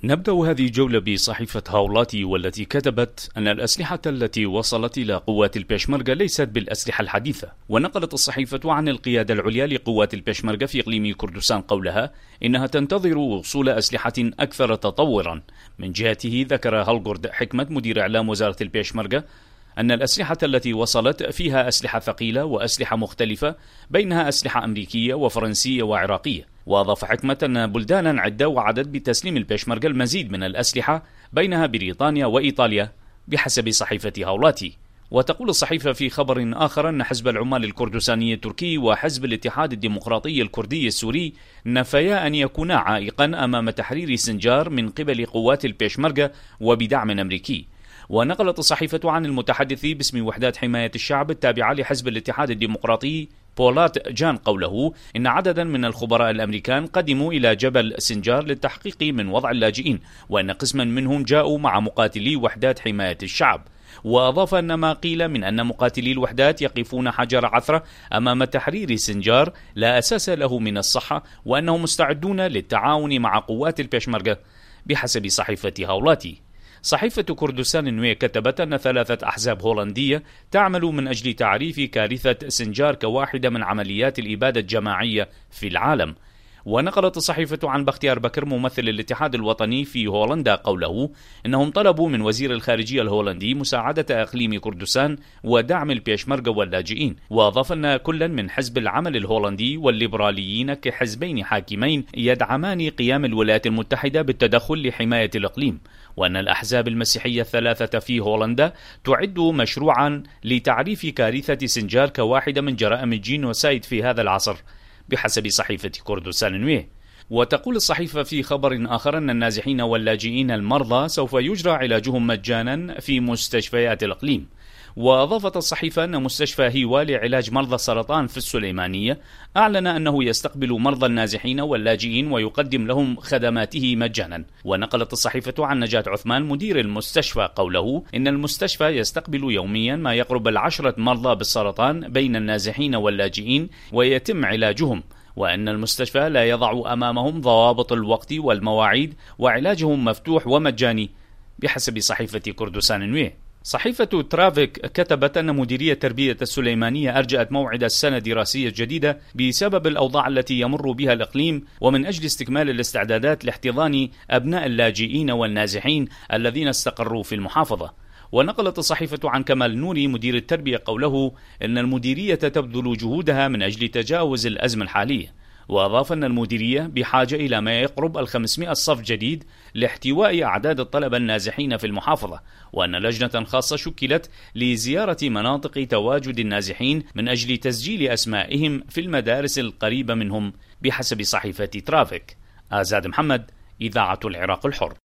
نبدأ هذه الجولة بصحيفة هاولاتي، والتي كتبت أن الأسلحة التي وصلت إلى قوات البيشمركة ليست بالأسلحة الحديثة. ونقلت الصحيفة عن القيادة العليا لقوات البيشمركة في إقليم كردستان قولها إنها تنتظر وصول أسلحة أكثر تطورا. من جهته ذكر هالغورد حكمت مدير إعلام وزارة البيشمركة أن الأسلحة التي وصلت فيها أسلحة ثقيلة وأسلحة مختلفة، بينها أسلحة أمريكية وفرنسية وعراقية. وأضاف حكمت أن بلدانا عدة وعدت بتسليم البيشمركة المزيد من الأسلحة، بينها بريطانيا وإيطاليا بحسب صحيفة هاولاتي. وتقول الصحيفة في خبر آخر أن حزب العمال الكردستاني التركي وحزب الاتحاد الديمقراطي الكردي السوري نفيا أن يكونا عائقا أمام تحرير سنجار من قبل قوات البيشمركة وبدعم أمريكي. ونقلت الصحيفة عن المتحدث باسم وحدات حماية الشعب التابعة لحزب الاتحاد الديمقراطي بولات جان قوله إن عددا من الخبراء الأمريكان قدموا إلى جبل سنجار للتحقيق من وضع اللاجئين، وأن قسما منهم جاءوا مع مقاتلي وحدات حماية الشعب. وأضاف أن ما قيل من أن مقاتلي الوحدات يقفون حجر عثرة أمام تحرير سنجار لا أساس له من الصحة، وأنهم مستعدون للتعاون مع قوات البيشمركة بحسب صحيفة هاولاتي. صحيفة كردستان النوية كتبت أن 3 أحزاب هولندية تعمل من أجل تعريف كارثة سنجار كواحدة من عمليات الإبادة الجماعية في العالم. ونقلت الصحيفة عن بختيار بكر ممثل الاتحاد الوطني في هولندا قوله إنهم طلبوا من وزير الخارجية الهولندي مساعدة إقليم كردستان ودعم البيشمركة واللاجئين. وأضاف أن كلا من حزب العمل الهولندي والليبراليين كحزبين حاكمين يدعمان قيام الولايات المتحدة بالتدخل لحماية الإقليم، وأن الأحزاب المسيحية 3 في هولندا تعد مشروعا لتعريف كارثة سنجار كواحدة من جرائم الجينوسايد في هذا العصر بحسب صحيفة كردستان النوية. وتقول الصحيفة في خبر آخر أن النازحين واللاجئين المرضى سوف يجرى علاجهم مجانا في مستشفيات الإقليم. وأضافت الصحيفة أن مستشفى هيوا لعلاج مرضى السرطان في السليمانية أعلن أنه يستقبل مرضى النازحين واللاجئين ويقدم لهم خدماته مجانا. ونقلت الصحيفة عن نجاة عثمان مدير المستشفى قوله إن المستشفى يستقبل يوميا ما يقرب 10 مرضى بالسرطان بين النازحين واللاجئين ويتم علاجهم، وأن المستشفى لا يضع أمامهم ضوابط الوقت والمواعيد، وعلاجهم مفتوح ومجاني بحسب صحيفة كردستان النوية. صحيفة ترافيك كتبت أن مديرية تربية السليمانية أرجأت موعد السنة الدراسية الجديدة بسبب الأوضاع التي يمر بها الإقليم، ومن أجل استكمال الاستعدادات لاحتضان أبناء اللاجئين والنازحين الذين استقروا في المحافظة. ونقلت الصحيفة عن كمال نوري مدير التربية قوله إن المديرية تبذل جهودها من أجل تجاوز الأزمة الحالية. وأضاف أن المديرية بحاجة إلى ما يقرب 500 صف جديد لاحتواء أعداد الطلبة النازحين في المحافظة، وأن لجنة خاصة شكلت لزيارة مناطق تواجد النازحين من أجل تسجيل أسمائهم في المدارس القريبة منهم بحسب صحيفة ترافيك. آزاد محمد، إذاعة العراق الحر.